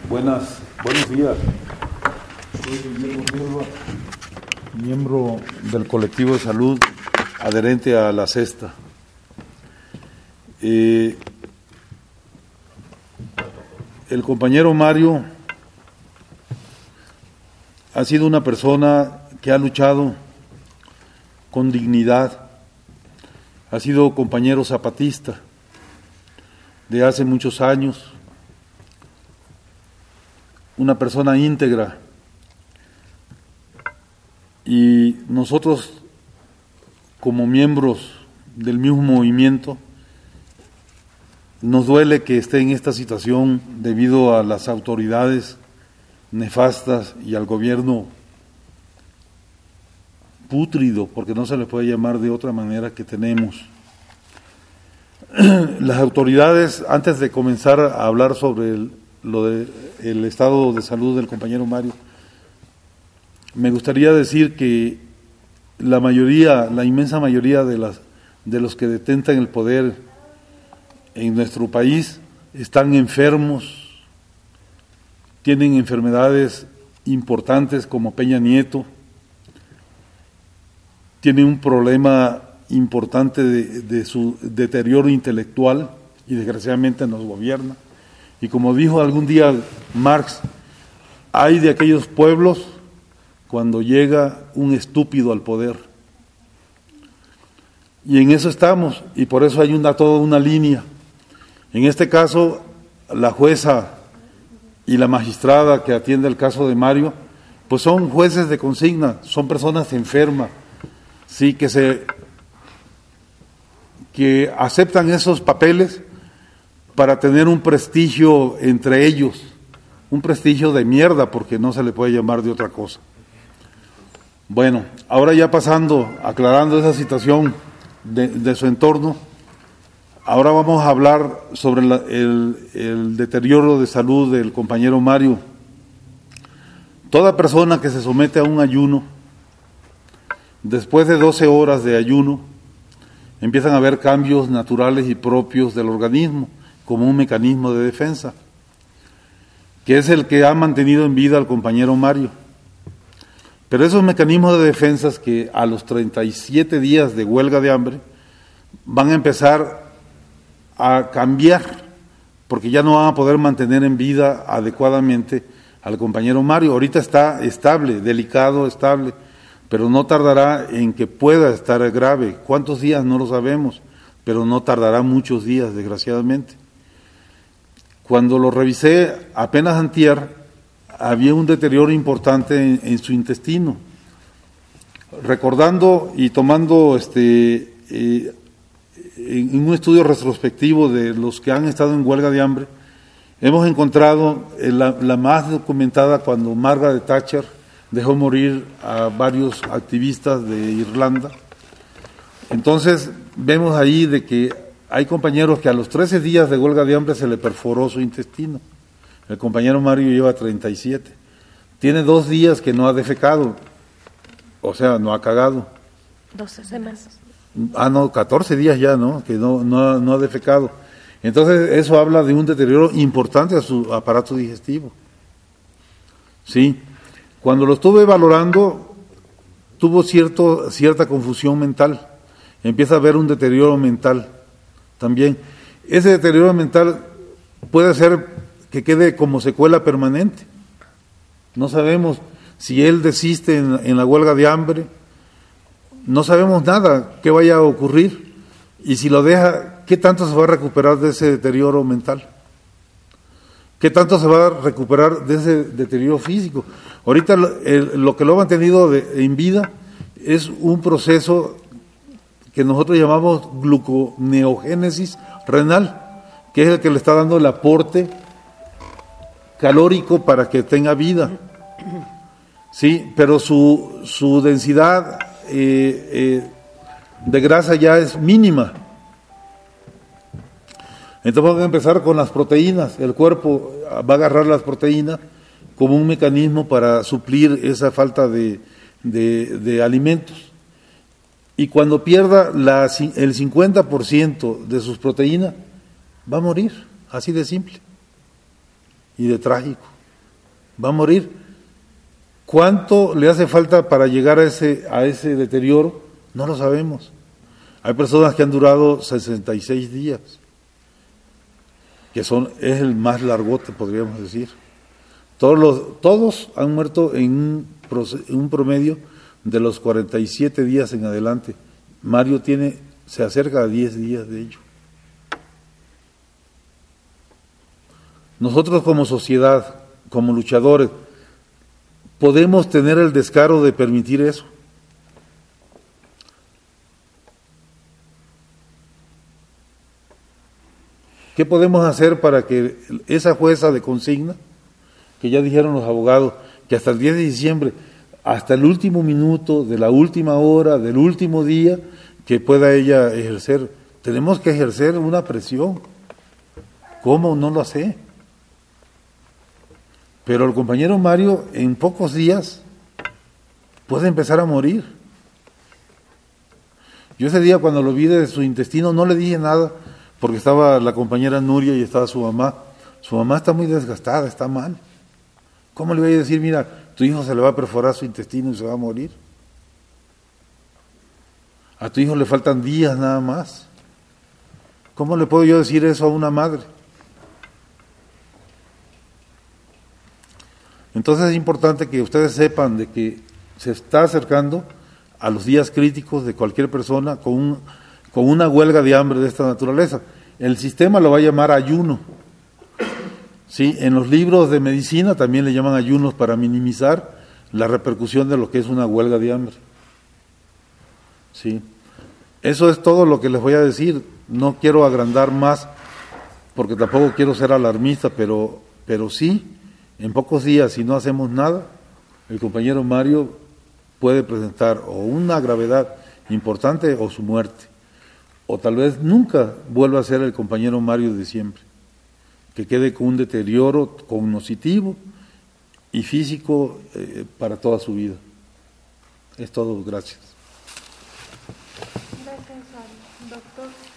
Buenos días. Soy Guillermo Silva, miembro del colectivo de salud adherente a la CESTA. El compañero Mario ha sido una persona que ha luchado con dignidad, ha sido compañero zapatista de hace muchos años, una persona íntegra, y nosotros como miembros del mismo movimiento nos duele que esté en esta situación debido a las autoridades nefastas y al gobierno pútrido, porque no se le puede llamar de otra manera, que tenemos. Las autoridades, antes de comenzar a hablar sobre el estado de salud del compañero Mario, me gustaría decir que la inmensa mayoría de los que detentan el poder en nuestro país están enfermos, tienen enfermedades importantes como Peña Nieto, tienen un problema importante de su deterioro intelectual y desgraciadamente nos gobierna. Y como dijo algún día Marx, hay de aquellos pueblos cuando llega un estúpido al poder. Y en eso estamos, y por eso hay toda una línea. En este caso, la jueza y la magistrada que atiende el caso de Mario, pues son jueces de consigna, son personas enfermas, sí, que aceptan esos papeles para tener un prestigio entre ellos, un prestigio de mierda, porque no se le puede llamar de otra cosa. Bueno, ahora ya aclarando esa situación de su entorno, ahora vamos a hablar sobre el deterioro de salud del compañero Mario. Toda persona que se somete a un ayuno, después de 12 horas de ayuno, empiezan a haber cambios naturales y propios del organismo, como un mecanismo de defensa, que es el que ha mantenido en vida al compañero Mario. Pero esos mecanismos de defensas que a los 37 días de huelga de hambre van a empezar a cambiar, porque ya no van a poder mantener en vida adecuadamente al compañero Mario. Ahorita está estable, delicado, estable, pero no tardará en que pueda estar grave. ¿Cuántos días? No lo sabemos, pero no tardará muchos días, desgraciadamente. Cuando lo revisé apenas antier, había un deterioro importante en su intestino. Recordando y tomando en un estudio retrospectivo de los que han estado en huelga de hambre, hemos encontrado la más documentada cuando Margaret Thatcher dejó morir a varios activistas de Irlanda. Entonces vemos ahí de que hay compañeros que a los 13 días de huelga de hambre se le perforó su intestino. El compañero Mario lleva 37. Tiene 2 días que no ha defecado, o sea, no ha cagado. 12 semanas. 14 días ya, ¿no? Que no ha defecado. Entonces eso habla de un deterioro importante a su aparato digestivo. Sí. Cuando lo estuve valorando, tuvo cierta confusión mental. Empieza a haber un deterioro mental también. Ese deterioro mental puede ser que quede como secuela permanente. No sabemos si él desiste en la huelga de hambre, no sabemos nada qué vaya a ocurrir, y si lo deja, ¿qué tanto se va a recuperar de ese deterioro mental? ¿Qué tanto se va a recuperar de ese deterioro físico? Ahorita lo que lo ha mantenido en vida es un proceso que nosotros llamamos gluconeogénesis renal, que es el que le está dando el aporte calórico para que tenga vida. Sí, pero su densidad de grasa ya es mínima. Entonces vamos a empezar con las proteínas. El cuerpo va a agarrar las proteínas como un mecanismo para suplir esa falta de alimentos. Y cuando pierda el 50% de sus proteínas, va a morir, así de simple y de trágico. va a morir. ¿Cuánto le hace falta para llegar a ese deterioro? No lo sabemos. Hay personas que han durado 66 días, que es el más largote, podríamos decir. Todos han muerto en un promedio de los 47 días en adelante. Mario se acerca a 10 días de ello. Nosotros como sociedad, como luchadores, podemos tener el descaro de permitir eso. ¿Qué podemos hacer para que esa jueza de consigna, que ya dijeron los abogados, que hasta el 10 de diciembre, hasta el último minuto, de la última hora, del último día, que pueda ella ejercer? Tenemos que ejercer una presión. ¿Cómo? No lo sé. Pero el compañero Mario en pocos días puede empezar a morir. Yo ese día cuando lo vi de su intestino no le dije nada, porque estaba la compañera Nuria y estaba su mamá. Su mamá está muy desgastada, está mal. ¿Cómo le voy a decir, mira, tu hijo se le va a perforar su intestino y se va a morir? A tu hijo le faltan días nada más. ¿Cómo le puedo yo decir eso a una madre? Entonces es importante que ustedes sepan de que se está acercando a los días críticos de cualquier persona con una huelga de hambre de esta naturaleza. El sistema lo va a llamar ayuno. Sí, en los libros de medicina también le llaman ayunos para minimizar la repercusión de lo que es una huelga de hambre. Sí. Eso es todo lo que les voy a decir. No quiero agrandar más porque tampoco quiero ser alarmista, pero sí, en pocos días, si no hacemos nada, el compañero Mario puede presentar o una gravedad importante o su muerte. O tal vez nunca vuelva a ser el compañero Mario de siempre, que quede con un deterioro cognitivo y físico para toda su vida. Es todo, gracias. Gracias al doctor.